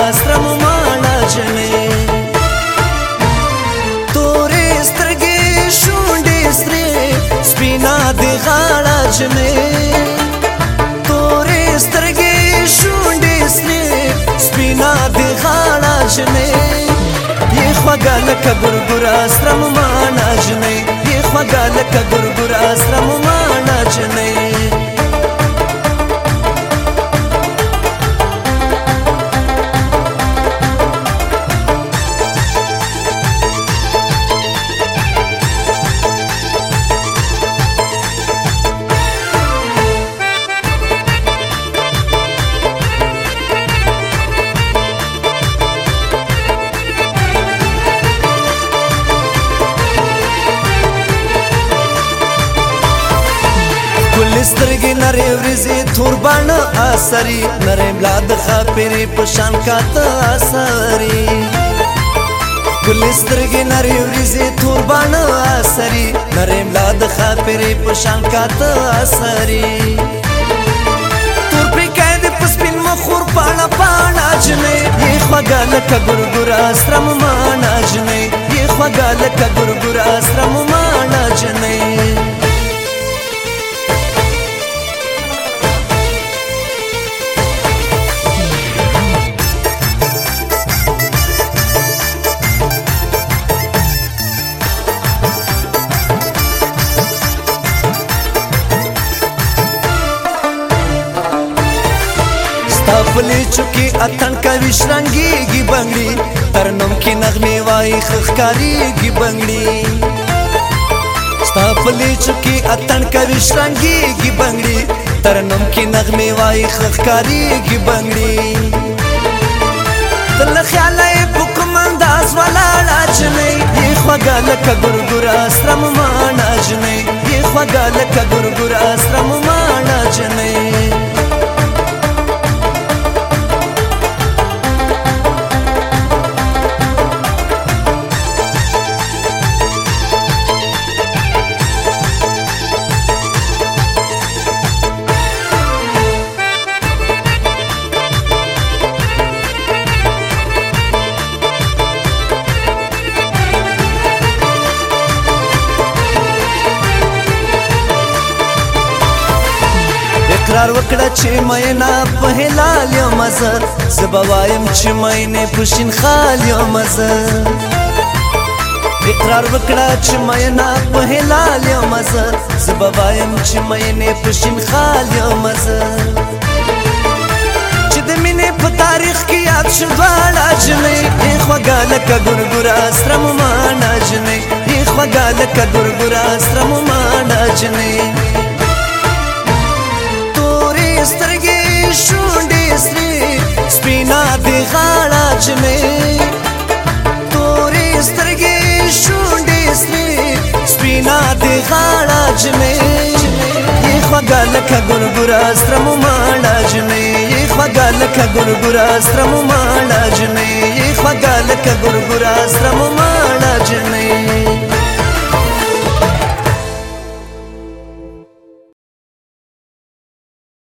سترم مانا جنې تورې سترګې شونډې سرې سپینا دې غاړه جنې تورې سترګې شونډې سرې سپینا دې غاړه جنې یې خوږه لکه ګورګوره سترم مانا جنې یې خوږه لکه ګورګوره سترم مانا جنې سترګې نرې ورېځې تور باڼه اثري نرۍ ملا د ښاپېرې په شان کاته اثري ګلې سترګې نرې ورېځې تور باڼه اثري نرۍ ملا د ښاپېرې په شان کاته اثري تور پرېکی دې په سپین مخور پاڼه پاڼه جنۍ یې خوږه لکه ګورګوره سترم مانا جنۍ یې خوږه لکه ګورګوره سترم مانا جنۍ پلی چوکی اتن کوي شرنګيږي بنگړي ترنم کې نغمه وای خخکاریږي بنگړي ستا پلی چوکی اتن کوي شرنګيږي بنگړي ترنم کې نغمه وای خخکاریږي بنگړي تل خیالای بوکم انداز والا راجنې یې خوږه لکه ګورګوره سترم مانا جنې یې خوږه لکه ګورګوره سترم مانا جنې اقرار وکړه چې مینا په هلال یم زه زه به وایم چې مینې په شین خال یم زه اقرار وکړه چې مینا په هلال یم زه زه به وایم چې مینې په شین خال یم زه چې د مینې په تاریخ کې یاد شو دواړه جنۍ یې خوږه لکه ګورګوره سترم مانا جنۍ یې خوږه لکه ګورګوره سترم مانا جنۍ سترګې شونډې سرې سپینا دې غاړه جنې تورې سترګې شونډې سرې سپینا دې غاړه جنې یې خوږه لکه ګورګوره سترم مانا جنې یې خوږه لکه ګورګوره سترم مانا جنې یې خوږه لکه ګورګوره سترم مانا جنې